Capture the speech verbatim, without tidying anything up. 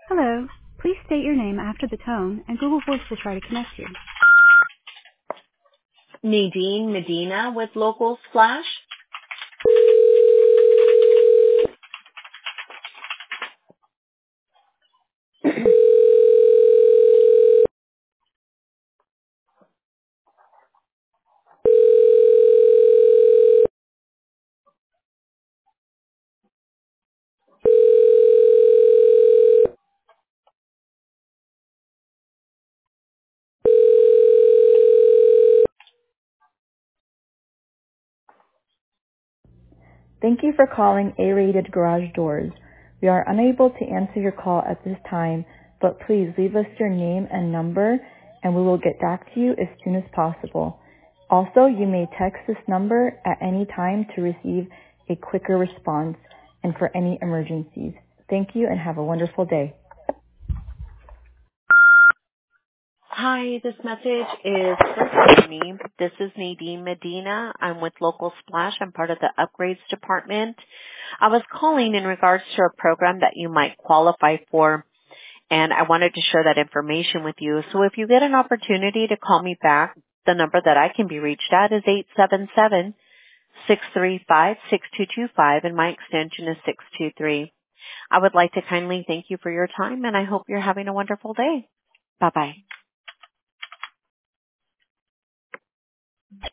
Hello. Please state your name after the tone, and Google Voice will try to connect you. Nadine Medina with Local Splash. Thank you for calling A-Rated Garage Doors. We are unable to answer your call at this time, but please leave us your name and number, and we will get back to you as soon as possible. Also, you may text this number at any time to receive a quicker response and for any emergencies. Thank you and have a wonderful day. Hi, this message is for me. This is Nadine Medina. I'm with Local Splash. I'm part of the upgrades department. I was calling in regards to a program that you might qualify for, and I wanted to share that information with you. So if you get an opportunity to call me back, the number that I can be reached at is eight seven seven, six three five, six two two five, and my extension is six two three. I would like to kindly thank you for your time, and I hope you're having a wonderful day. Bye-bye.